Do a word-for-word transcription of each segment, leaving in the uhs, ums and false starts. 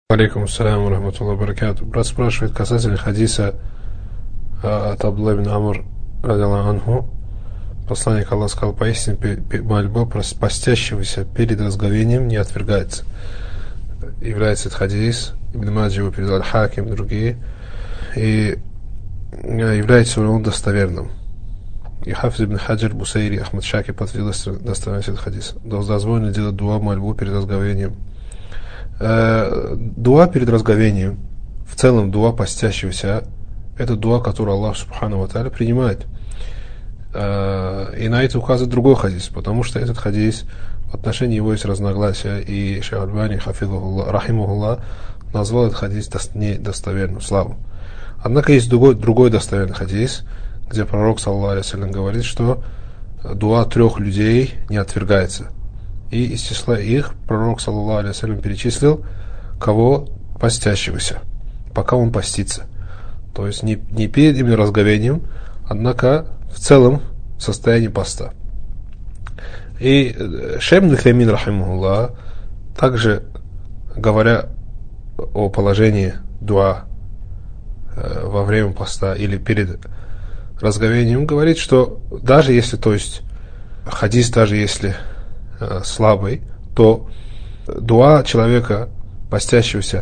Алейкум ассаляму рахматуллахи ва баракату. Брат спрашивает касательно хадиса а, от Абдулла ибн Амр радиаллаху анху. Посланник Аллаха сказал: поистине мольба постящегося перед разговением не отвергается. Является этот хадис, Ибн Маджа его передал, Хаким и другие, и является он достоверным. И Хафиз ибн Хаджар, Бусайри, Ахмад Шаки подтвердил достоверность этого хадиса. Дозволено делать дуа, мольбу перед разговением. Дуа перед разговением, в целом дуа постящегося, это дуа, который Аллах Субхану ва Тааля принимает. И на это указывает другой хадис, потому что этот хадис, в отношении его есть разногласия, и Шейх Аль-Бани, хафизахуллах, рахимахуллах, назвал этот хадис недостоверным, слабым. Однако есть другой, другой достоверный хадис, где пророк, саллаллаху алейхи ва саллям, говорит, что дуа трех людей не отвергается. И из числа их пророк, саллаллаху алейхи ва саллям, перечислил кого? Постящегося, пока он постится. То есть не, не перед именно разговением, однако в целом состоянии поста. И Шейх ибн Утаймин, рахимахуллах, также говоря о положении дуа э, во время поста или перед разговением, говорит, что даже если, то есть хадис, даже если э, слабый, то дуа человека, постящегося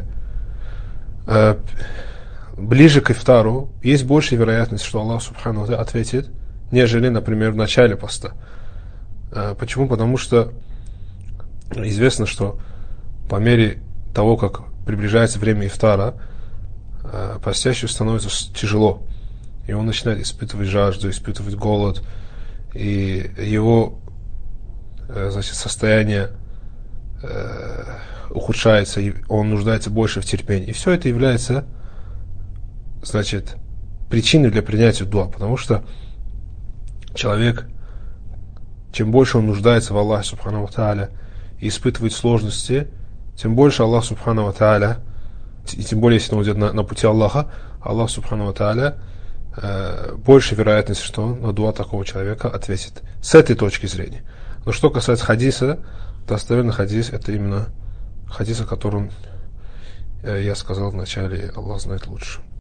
э, ближе к ифтару, есть большая вероятность, что Аллах Субхану ва Тааля ответит, нежели, например, в начале поста. Э, почему? Потому что известно, что по мере того, как приближается время ифтара, э, постящему становится тяжело. И он начинает испытывать жажду, испытывать голод, и его э, значит, состояние э, ухудшается, и он нуждается больше в терпении. И все это является, значит, причиной для принятия дуа, потому что человек, чем больше он нуждается в Аллахе Субхану ва Тааля и испытывает сложности, тем больше Аллах Субхану ва Тааля, и тем более, если он идет на, на пути Аллаха, Аллах Субхану ва Тааля э, больше вероятность, что он на дуа такого человека ответит. С этой точки зрения. Но что касается хадиса, достоверный хадис, это именно хадис, о котором э, я сказал в начале, Аллах знает лучше.